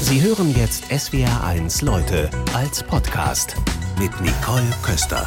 Sie hören jetzt SWR1 Leute als Podcast mit Nicole Köster.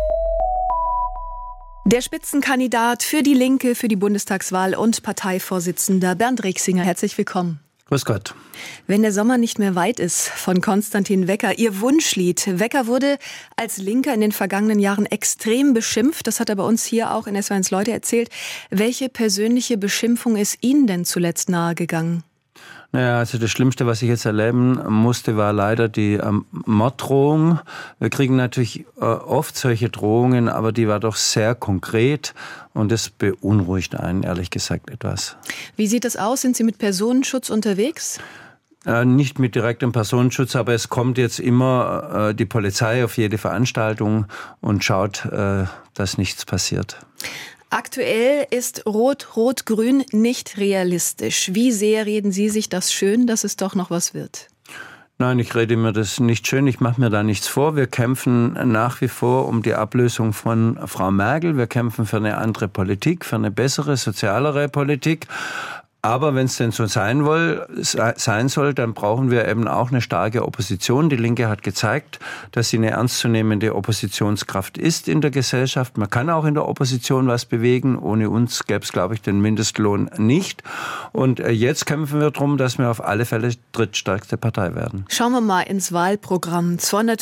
Der Spitzenkandidat für die Linke für die Bundestagswahl und Parteivorsitzender Bernd Rixinger. Herzlich willkommen. Grüß Gott. Wenn der Sommer nicht mehr weit ist, von Konstantin Wecker, Ihr Wunschlied. Wecker wurde als Linker in den vergangenen Jahren extrem beschimpft. Das hat er bei uns hier auch in SWR1 Leute erzählt. Welche persönliche Beschimpfung ist Ihnen denn zuletzt nahegegangen? Naja, also das Schlimmste, was ich jetzt erleben musste, war leider die Morddrohung. Wir kriegen natürlich oft solche Drohungen, aber die war doch sehr konkret und das beunruhigt einen, ehrlich gesagt, etwas. Wie sieht das aus? Sind Sie mit Personenschutz unterwegs? Nicht mit direktem Personenschutz, aber es kommt jetzt immer die Polizei auf jede Veranstaltung und schaut, dass nichts passiert. Aktuell ist Rot-Rot-Grün nicht realistisch. Wie sehr reden Sie sich das schön, dass es doch noch was wird? Nein, ich rede mir das nicht schön. Ich mache mir da nichts vor. Wir kämpfen nach wie vor um die Ablösung von Frau Merkel. Wir kämpfen für eine andere Politik, für eine bessere, sozialere Politik. Aber wenn es denn so sein soll, dann brauchen wir eben auch eine starke Opposition. Die Linke hat gezeigt, dass sie eine ernstzunehmende Oppositionskraft ist in der Gesellschaft. Man kann auch in der Opposition was bewegen. Ohne uns gäbe es, glaube ich, den Mindestlohn nicht. Und jetzt kämpfen wir darum, dass wir auf alle Fälle drittstärkste Partei werden. Schauen wir mal ins Wahlprogramm.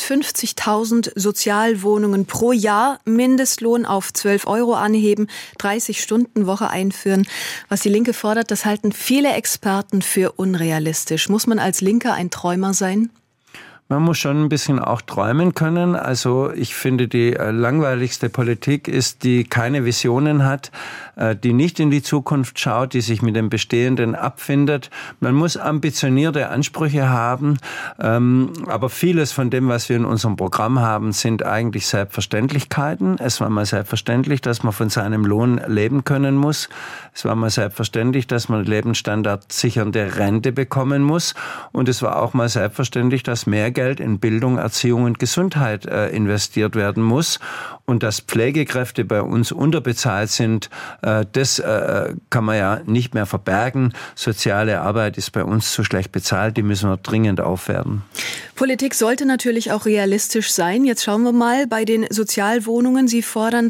250.000 Sozialwohnungen pro Jahr, Mindestlohn auf 12 € anheben, 30-Stunden-Woche einführen. Was die Linke fordert, das halten viele Experten für unrealistisch. Muss man als Linker ein Träumer sein? Man muss schon ein bisschen auch träumen können. Also ich finde, die langweiligste Politik ist, die keine Visionen hat, die nicht in die Zukunft schaut, die sich mit dem Bestehenden abfindet. Man muss ambitionierte Ansprüche haben, aber vieles von dem, was wir in unserem Programm haben, sind eigentlich Selbstverständlichkeiten. Es war mal selbstverständlich, dass man von seinem Lohn leben können muss. Es war mal selbstverständlich, dass man Lebensstandard sichernde Rente bekommen muss. Und es war auch mal selbstverständlich, dass mehr Geld in Bildung, Erziehung und Gesundheit investiert werden muss. Und dass Pflegekräfte bei uns unterbezahlt sind, das kann man ja nicht mehr verbergen. Soziale Arbeit ist bei uns zu schlecht bezahlt, die müssen wir dringend aufwerten. Politik sollte natürlich auch realistisch sein. Jetzt schauen wir mal bei den Sozialwohnungen. Sie fordern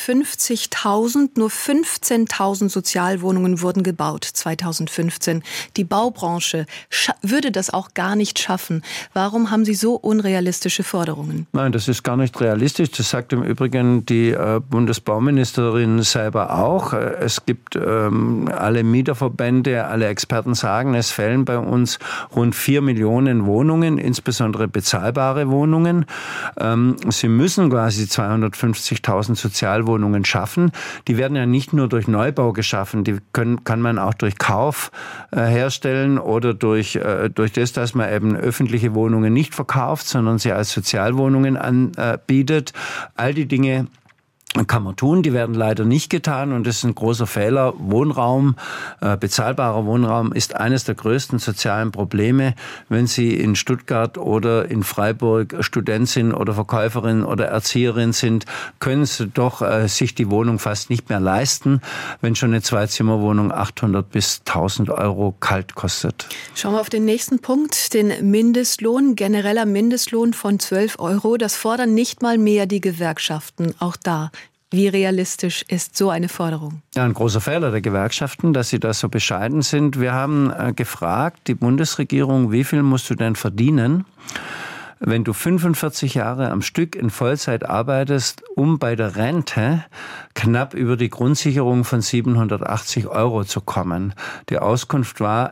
250.000, nur 15.000 Sozialwohnungen wurden gebaut 2015. Die Baubranche würde das auch gar nicht schaffen. Warum haben Sie so unrealistische Forderungen? Nein, das ist gar nicht realistisch. Das sagt im Übrigen die Bundesbauministerin selber auch. Es gibt alle Mieterverbände, alle Experten sagen, es fehlen bei uns rund 4 Millionen Wohnungen, insbesondere bezahlbare Wohnungen. Sie müssen quasi 250.000 Sozialwohnungen schaffen. Die werden ja nicht nur durch Neubau geschaffen, die kann man auch durch Kauf herstellen oder durch das, dass man eben öffentliche Wohnungen nicht verkauft, sondern sie als Sozialwohnungen anbietet. All die Dinge kann man tun, die werden leider nicht getan und das ist ein großer Fehler. Wohnraum, bezahlbarer Wohnraum ist eines der größten sozialen Probleme. Wenn Sie in Stuttgart oder in Freiburg Studentin oder Verkäuferin oder Erzieherin sind, können Sie doch sich die Wohnung fast nicht mehr leisten, wenn schon eine Zweizimmerwohnung 800 bis 1.000 € kalt kostet. Schauen wir auf den nächsten Punkt, den Mindestlohn, genereller Mindestlohn von 12 €. Das fordern nicht mal mehr die Gewerkschaften, auch da. Wie realistisch ist so eine Forderung? Ja, ein großer Fehler der Gewerkschaften, dass sie da so bescheiden sind. Wir haben gefragt, die Bundesregierung, wie viel musst du denn verdienen, wenn du 45 Jahre am Stück in Vollzeit arbeitest, um bei der Rente knapp über die Grundsicherung von 780 € zu kommen. Die Auskunft war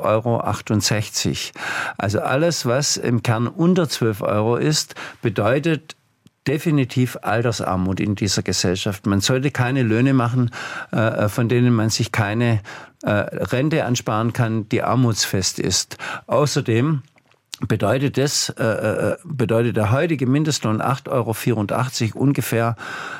11,68 €. Also alles, was im Kern unter 12 € ist, bedeutet definitiv Altersarmut in dieser Gesellschaft. Man sollte keine Löhne machen, von denen man sich keine Rente ansparen kann, die armutsfest ist. Außerdem bedeutet der heutige Mindestlohn 8,84 € ungefähr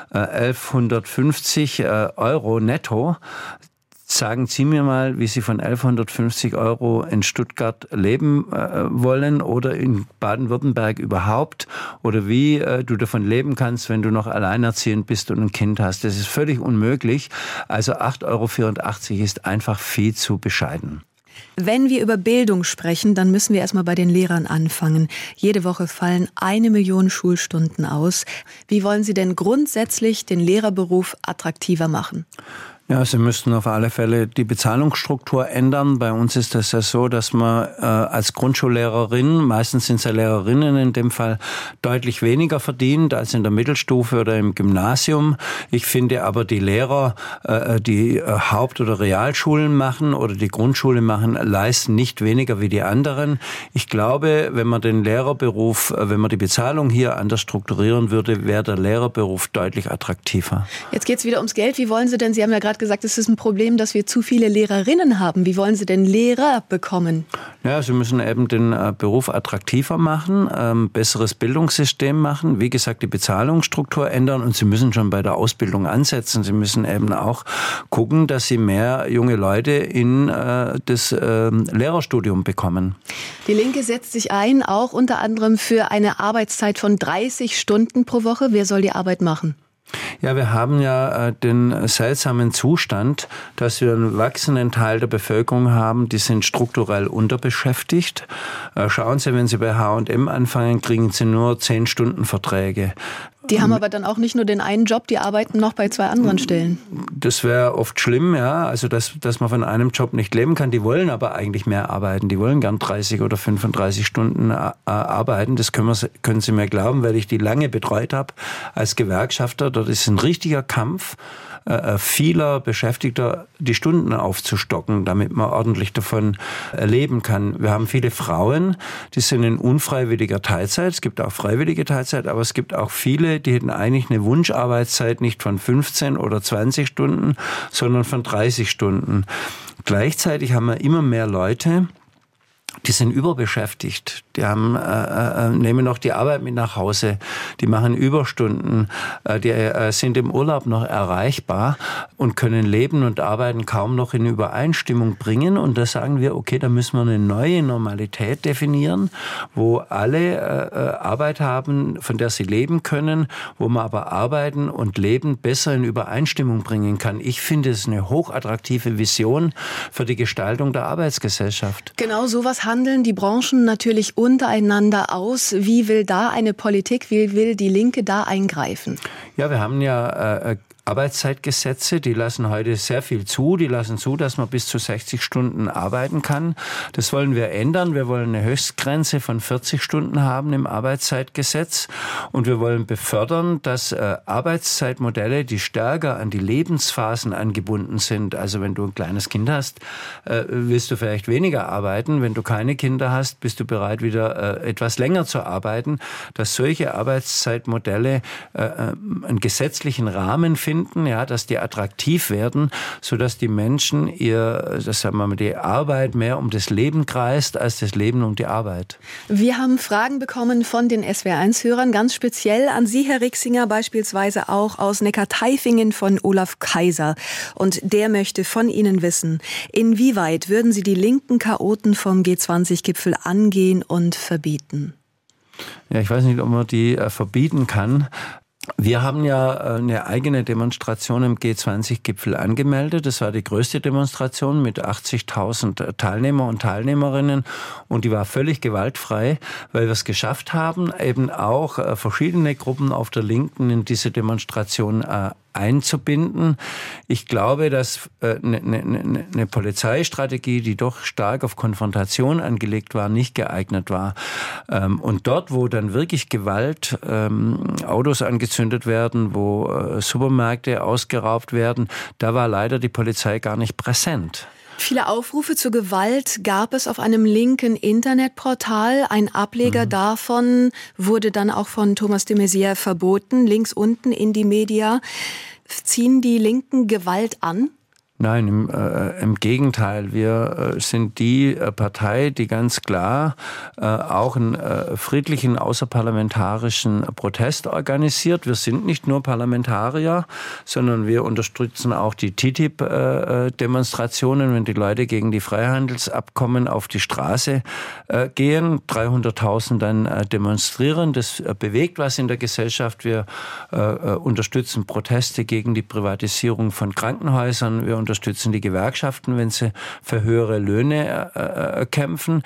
1.150 € netto. Sagen Sie mir mal, wie Sie von 1.150 € in Stuttgart leben wollen oder in Baden-Württemberg überhaupt oder wie du davon leben kannst, wenn du noch alleinerziehend bist und ein Kind hast. Das ist völlig unmöglich. Also 8,84 € ist einfach viel zu bescheiden. Wenn wir über Bildung sprechen, dann müssen wir erstmal bei den Lehrern anfangen. Jede Woche fallen 1 Million Schulstunden aus. Wie wollen Sie denn grundsätzlich den Lehrerberuf attraktiver machen? Ja, Sie müssten auf alle Fälle die Bezahlungsstruktur ändern. Bei uns ist das ja so, dass man als Grundschullehrerin, meistens sind es ja Lehrerinnen in dem Fall, deutlich weniger verdient als in der Mittelstufe oder im Gymnasium. Ich finde aber die Lehrer, die Haupt- oder Realschulen machen oder die Grundschule machen, leisten nicht weniger wie die anderen. Ich glaube, wenn man den Lehrerberuf, wenn man die Bezahlung hier anders strukturieren würde, wäre der Lehrerberuf deutlich attraktiver. Jetzt geht es wieder ums Geld. Wie wollen Sie denn, Sie haben ja gerade gesagt, es ist ein Problem, dass wir zu viele Lehrerinnen haben. Wie wollen Sie denn Lehrer bekommen? Ja, Sie müssen eben den Beruf attraktiver machen, besseres Bildungssystem machen, wie gesagt, die Bezahlungsstruktur ändern und Sie müssen schon bei der Ausbildung ansetzen. Sie müssen eben auch gucken, dass Sie mehr junge Leute in das Lehrerstudium bekommen. Die Linke setzt sich ein, auch unter anderem für eine Arbeitszeit von 30 Stunden pro Woche. Wer soll die Arbeit machen? Ja, wir haben ja den seltsamen Zustand, dass wir einen wachsenden Teil der Bevölkerung haben, die sind strukturell unterbeschäftigt. Schauen Sie, wenn Sie bei H&M anfangen, kriegen Sie nur 10-Stunden-Verträge. Die haben aber dann auch nicht nur den einen Job, die arbeiten noch bei 2 anderen Stellen. Das wäre oft schlimm, ja, also dass man von einem Job nicht leben kann. Die wollen aber eigentlich mehr arbeiten. Die wollen gern 30 oder 35 Stunden arbeiten. Das können Sie mir glauben, weil ich die lange betreut habe als Gewerkschafter. Dort ist ein richtiger Kampf vieler Beschäftigter, die Stunden aufzustocken, damit man ordentlich davon leben kann. Wir haben viele Frauen, die sind in unfreiwilliger Teilzeit. Es gibt auch freiwillige Teilzeit, aber es gibt auch viele, die hätten eigentlich eine Wunscharbeitszeit nicht von 15 oder 20 Stunden, sondern von 30 Stunden. Gleichzeitig haben wir immer mehr Leute, die sind überbeschäftigt, die nehmen noch die Arbeit mit nach Hause, die machen Überstunden, die sind im Urlaub noch erreichbar und können Leben und Arbeiten kaum noch in Übereinstimmung bringen. Und da sagen wir, okay, da müssen wir eine neue Normalität definieren, wo alle Arbeit haben, von der sie leben können, wo man aber Arbeiten und Leben besser in Übereinstimmung bringen kann. Ich finde, es ist eine hochattraktive Vision für die Gestaltung der Arbeitsgesellschaft. Genau sowas handeln die Branchen natürlich untereinander aus. Wie will da eine Politik, wie will die Linke da eingreifen? Ja, wir haben ja Arbeitszeitgesetze, die lassen heute sehr viel zu. Die lassen zu, dass man bis zu 60 Stunden arbeiten kann. Das wollen wir ändern. Wir wollen eine Höchstgrenze von 40 Stunden haben im Arbeitszeitgesetz. Und wir wollen befördern, dass Arbeitszeitmodelle, die stärker an die Lebensphasen angebunden sind. Also wenn du ein kleines Kind hast, willst du vielleicht weniger arbeiten. Wenn du keine Kinder hast, bist du bereit, wieder etwas länger zu arbeiten. Dass solche Arbeitszeitmodelle einen gesetzlichen Rahmen finden, ja, dass die attraktiv werden, sodass die Menschen die Arbeit mehr um das Leben kreist, als das Leben um die Arbeit. Wir haben Fragen bekommen von den SWR1-Hörern, ganz speziell an Sie, Herr Rixinger, beispielsweise auch aus Neckar-Taifingen von Olaf Kaiser. Und der möchte von Ihnen wissen, inwieweit würden Sie die linken Chaoten vom G20-Gipfel angehen und verbieten? Ja, ich weiß nicht, ob man die verbieten kann. Wir haben ja eine eigene Demonstration im G20-Gipfel angemeldet. Das war die größte Demonstration mit 80.000 Teilnehmer und Teilnehmerinnen. Und die war völlig gewaltfrei, weil wir es geschafft haben, eben auch verschiedene Gruppen auf der Linken in diese Demonstration einzubinden. Ich glaube, dass eine Polizeistrategie, die doch stark auf Konfrontation angelegt war, nicht geeignet war. Und dort, wo dann wirklich Gewalt, Autos angezündet werden, wo Supermärkte ausgeraubt werden, da war leider die Polizei gar nicht präsent. Viele Aufrufe zur Gewalt gab es auf einem linken Internetportal. Ein Ableger davon wurde dann auch von Thomas de Maizière verboten. Links unten in die Media. Ziehen die Linken Gewalt an? Nein, im Gegenteil. Wir sind die Partei, die ganz klar auch einen friedlichen außerparlamentarischen Protest organisiert. Wir sind nicht nur Parlamentarier, sondern wir unterstützen auch die TTIP-Demonstrationen, wenn die Leute gegen die Freihandelsabkommen auf die Straße gehen. 300.000 dann demonstrieren. Das bewegt was in der Gesellschaft. Wir unterstützen Proteste gegen die Privatisierung von Krankenhäusern. Wir unterstützen unterstützen die Gewerkschaften, wenn sie für höhere Löhne kämpfen.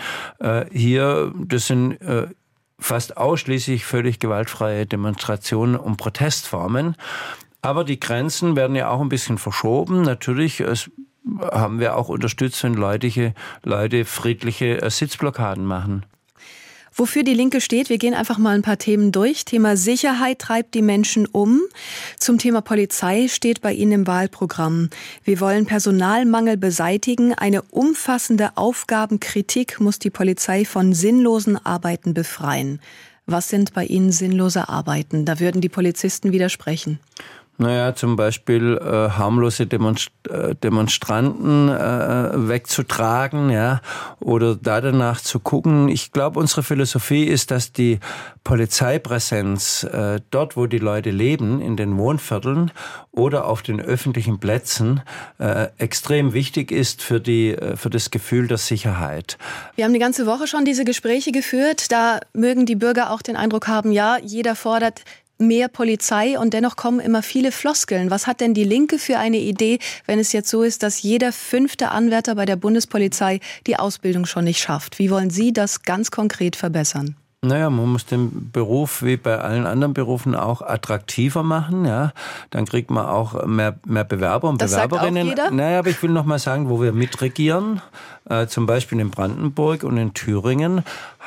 Das sind fast ausschließlich völlig gewaltfreie Demonstrationen und Protestformen. Aber die Grenzen werden ja auch ein bisschen verschoben. Natürlich haben wir auch unterstützt, wenn Leute friedliche Sitzblockaden machen. Wofür die Linke steht, wir gehen einfach mal ein paar Themen durch. Thema Sicherheit treibt die Menschen um. Zum Thema Polizei steht bei Ihnen im Wahlprogramm: Wir wollen Personalmangel beseitigen. Eine umfassende Aufgabenkritik muss die Polizei von sinnlosen Arbeiten befreien. Was sind bei Ihnen sinnlose Arbeiten? Da würden die Polizisten widersprechen. Naja, zum Beispiel harmlose Demonstranten wegzutragen, ja, oder danach zu gucken. Ich glaube, unsere Philosophie ist, dass die Polizeipräsenz dort, wo die Leute leben, in den Wohnvierteln oder auf den öffentlichen Plätzen, extrem wichtig ist für das Gefühl der Sicherheit. Wir haben die ganze Woche schon diese Gespräche geführt. Da mögen die Bürger auch den Eindruck haben, ja, jeder fordert mehr Polizei und dennoch kommen immer viele Floskeln. Was hat denn die Linke für eine Idee, wenn es jetzt so ist, dass jeder 5. Anwärter bei der Bundespolizei die Ausbildung schon nicht schafft? Wie wollen Sie das ganz konkret verbessern? Naja, man muss den Beruf wie bei allen anderen Berufen auch attraktiver machen, ja. Dann kriegt man auch mehr Bewerber und das Bewerberinnen. Sagt auch jeder? Naja, aber ich will noch mal sagen, wo wir mitregieren, zum Beispiel in Brandenburg und in Thüringen,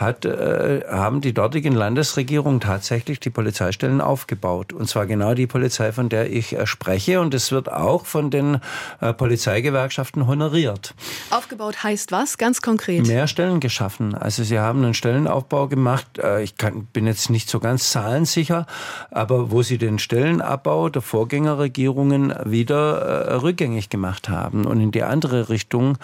haben die dortigen Landesregierungen tatsächlich die Polizeistellen aufgebaut. Und zwar genau die Polizei, von der ich spreche. Und es wird auch von den Polizeigewerkschaften honoriert. Aufgebaut heißt was, ganz konkret? Mehr Stellen geschaffen. Also sie haben einen Stellenaufbau gemacht. Bin jetzt nicht so ganz zahlensicher, aber wo sie den Stellenabbau der Vorgängerregierungen wieder rückgängig gemacht haben und in die andere Richtung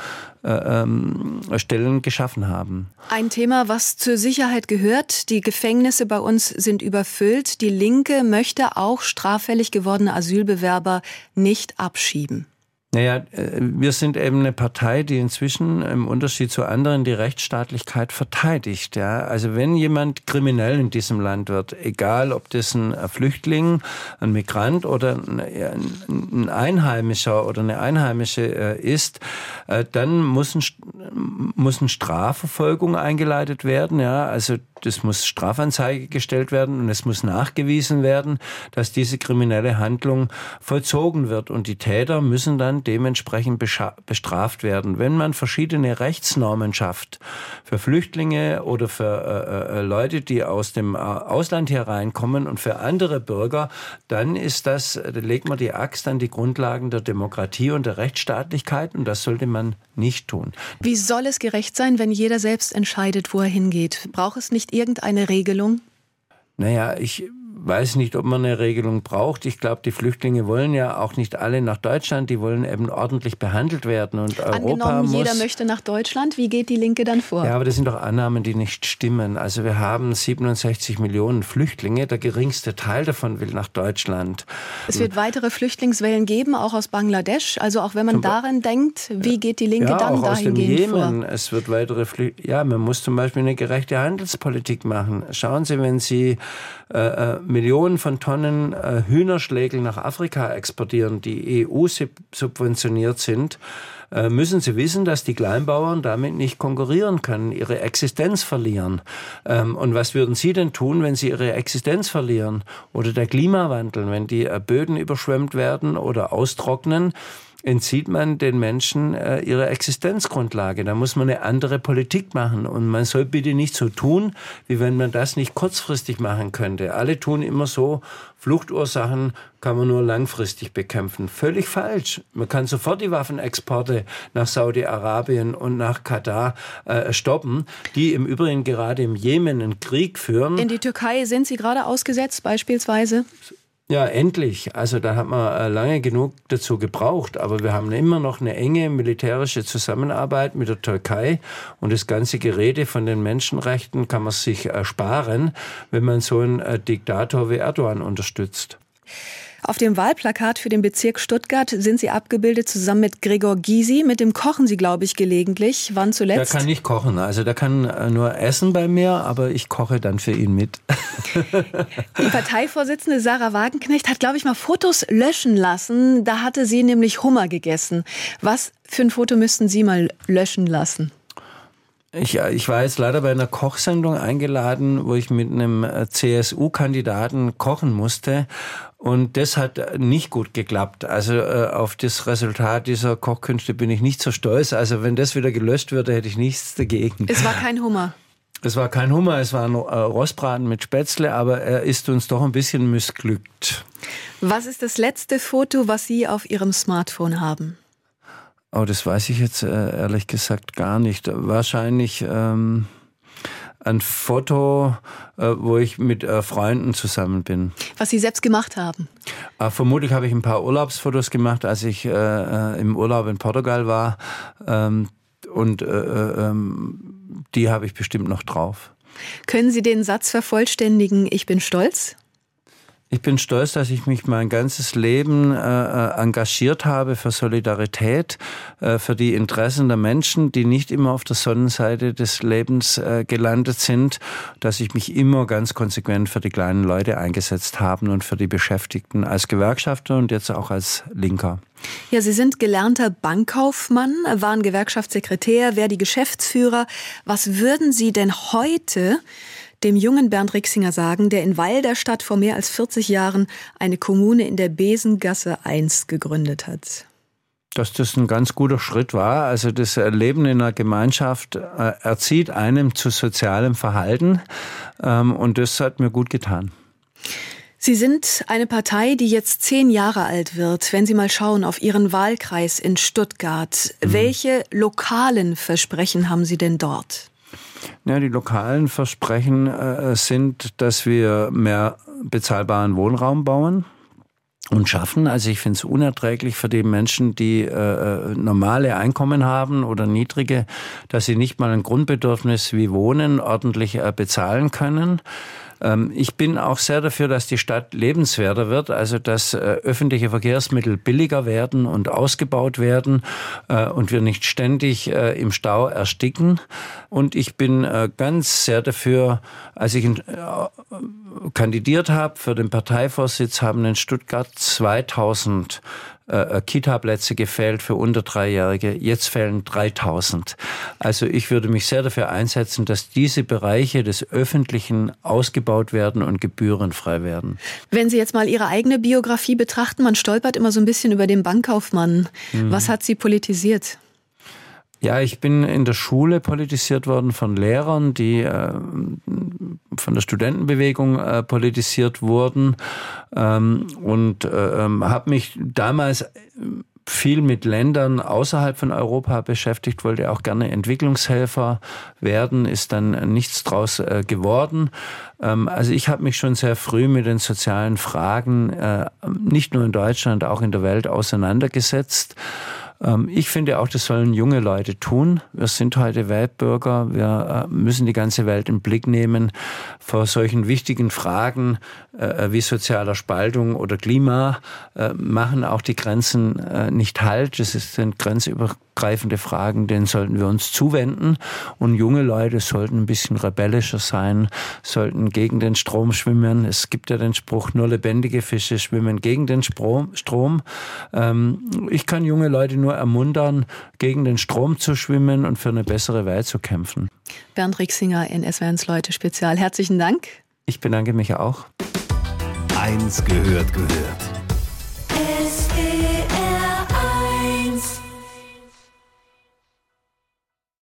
Stellen geschaffen haben. Ein Thema, was zur Sicherheit gehört. Die Gefängnisse bei uns sind überfüllt. Die Linke möchte auch straffällig gewordene Asylbewerber nicht abschieben. Naja, wir sind eben eine Partei, die inzwischen im Unterschied zu anderen die Rechtsstaatlichkeit verteidigt. Ja? Also wenn jemand kriminell in diesem Land wird, egal ob das ein Flüchtling, ein Migrant oder ein Einheimischer oder eine Einheimische ist, dann muss eine Strafverfolgung eingeleitet werden. Ja? Also das muss Strafanzeige gestellt werden und es muss nachgewiesen werden, dass diese kriminelle Handlung vollzogen wird. Und die Täter müssen dann dementsprechend bestraft werden. Wenn man verschiedene Rechtsnormen schafft für Flüchtlinge oder für Leute, die aus dem Ausland hier reinkommen und für andere Bürger, dann legt man die Axt an die Grundlagen der Demokratie und der Rechtsstaatlichkeit und das sollte man nicht tun. Wie soll es gerecht sein, wenn jeder selbst entscheidet, wo er hingeht? Braucht es nicht irgendeine Regelung? Naja, ich weiß nicht, ob man eine Regelung braucht. Ich glaube, die Flüchtlinge wollen ja auch nicht alle nach Deutschland. Die wollen eben ordentlich behandelt werden. Und angenommen, jeder möchte nach Deutschland. Wie geht die Linke dann vor? Ja, aber das sind doch Annahmen, die nicht stimmen. Also wir haben 67 Millionen Flüchtlinge. Der geringste Teil davon will nach Deutschland. Es wird weitere Flüchtlingswellen geben, auch aus Bangladesch. Also auch wenn man daran denkt, wie geht die Linke dann dahingehend vor? Es wird weitere man muss zum Beispiel eine gerechte Handelspolitik machen. Schauen Sie, wenn Sie Millionen von Tonnen Hühnerschlägel nach Afrika exportieren, die EU-subventioniert sind, müssen Sie wissen, dass die Kleinbauern damit nicht konkurrieren können, ihre Existenz verlieren. Und was würden Sie denn tun, wenn Sie Ihre Existenz verlieren? Oder der Klimawandel, wenn die Böden überschwemmt werden oder austrocknen? Entzieht man den Menschen ihre Existenzgrundlage. Da muss man eine andere Politik machen. Und man soll bitte nicht so tun, wie wenn man das nicht kurzfristig machen könnte. Alle tun immer so, Fluchtursachen kann man nur langfristig bekämpfen. Völlig falsch. Man kann sofort die Waffenexporte nach Saudi-Arabien und nach Katar stoppen, die im Übrigen gerade im Jemen einen Krieg führen. In die Türkei sind sie gerade ausgesetzt beispielsweise? Ja, endlich. Also da hat man lange genug dazu gebraucht. Aber wir haben immer noch eine enge militärische Zusammenarbeit mit der Türkei. Und das ganze Gerede von den Menschenrechten kann man sich sparen, wenn man so einen Diktator wie Erdogan unterstützt. Auf dem Wahlplakat für den Bezirk Stuttgart sind Sie abgebildet zusammen mit Gregor Gysi. Mit dem kochen Sie, glaube ich, gelegentlich. Wann zuletzt? Der kann nicht kochen. Also der kann nur essen bei mir, aber ich koche dann für ihn mit. Die Parteivorsitzende Sarah Wagenknecht hat, glaube ich, mal Fotos löschen lassen. Da hatte sie nämlich Hummer gegessen. Was für ein Foto müssten Sie mal löschen lassen? Ich war jetzt leider bei einer Kochsendung eingeladen, wo ich mit einem CSU-Kandidaten kochen musste. Und das hat nicht gut geklappt. Also auf das Resultat dieser Kochkünste bin ich nicht so stolz. Also wenn das wieder gelöscht würde, hätte ich nichts dagegen. Es war kein Hummer. Es war kein Hummer, es war ein Rostbraten mit Spätzle, aber er ist uns doch ein bisschen missglückt. Was ist das letzte Foto, was Sie auf Ihrem Smartphone haben? Oh, das weiß ich jetzt ehrlich gesagt gar nicht. Wahrscheinlich ein Foto, wo ich mit Freunden zusammen bin. Was Sie selbst gemacht haben? Vermutlich habe ich ein paar Urlaubsfotos gemacht, als ich im Urlaub in Portugal war. Die habe ich bestimmt noch drauf. Können Sie den Satz vervollständigen, ich bin stolz? Ich bin stolz, dass ich mich mein ganzes Leben engagiert habe für Solidarität, für die Interessen der Menschen, die nicht immer auf der Sonnenseite des Lebens gelandet sind, dass ich mich immer ganz konsequent für die kleinen Leute eingesetzt habe und für die Beschäftigten als Gewerkschafter und jetzt auch als Linker. Ja, Sie sind gelernter Bankkaufmann, waren Gewerkschaftssekretär, Verdi Geschäftsführer. Was würden Sie denn heute dem jungen Bernd Rixinger sagen, der in Walderstadt vor mehr als 40 Jahren eine Kommune in der Besengasse 1 gegründet hat? Dass das ein ganz guter Schritt war. Also das Leben in einer Gemeinschaft erzieht einem zu sozialem Verhalten und das hat mir gut getan. Sie sind eine Partei, die jetzt 10 Jahre alt wird. Wenn Sie mal schauen auf Ihren Wahlkreis in Stuttgart, welche lokalen Versprechen haben Sie denn dort? Ja, die lokalen Versprechen sind, dass wir mehr bezahlbaren Wohnraum bauen und schaffen. Also ich finde es unerträglich für die Menschen, die normale Einkommen haben oder niedrige, dass sie nicht mal ein Grundbedürfnis wie Wohnen ordentlich bezahlen können. Ich bin auch sehr dafür, dass die Stadt lebenswerter wird, also dass öffentliche Verkehrsmittel billiger werden und ausgebaut werden und wir nicht ständig im Stau ersticken. Und ich bin ganz sehr dafür, als ich kandidiert habe für den Parteivorsitz, haben in Stuttgart 2000 Kita-Plätze gefehlt für unter 3-Jährige. Jetzt fehlen 3000. Also ich würde mich sehr dafür einsetzen, dass diese Bereiche des Öffentlichen ausgebaut werden und gebührenfrei werden. Wenn Sie jetzt mal Ihre eigene Biografie betrachten, man stolpert immer so ein bisschen über den Bankkaufmann. Was hat Sie politisiert? Ja, ich bin in der Schule politisiert worden von Lehrern, die von der Studentenbewegung politisiert wurden und habe mich damals viel mit Ländern außerhalb von Europa beschäftigt, wollte auch gerne Entwicklungshelfer werden, ist dann nichts draus geworden. Also ich habe mich schon sehr früh mit den sozialen Fragen, nicht nur in Deutschland, auch in der Welt auseinandergesetzt. Ich finde auch, das sollen junge Leute tun. Wir sind heute Weltbürger. Wir müssen die ganze Welt im Blick nehmen. Vor solchen wichtigen Fragen wie sozialer Spaltung oder Klima machen auch die Grenzen nicht Halt. Das sind grenzübergreifende Fragen, denen sollten wir uns zuwenden. Und junge Leute sollten ein bisschen rebellischer sein, sollten gegen den Strom schwimmen. Es gibt ja den Spruch, nur lebendige Fische schwimmen gegen den Strom. Ich kann junge Leute nur ermuntern, gegen den Strom zu schwimmen und für eine bessere Welt zu kämpfen. Bernd Rixinger in SWR1 Leute Spezial. Herzlichen Dank. Ich bedanke mich auch. 1 gehört.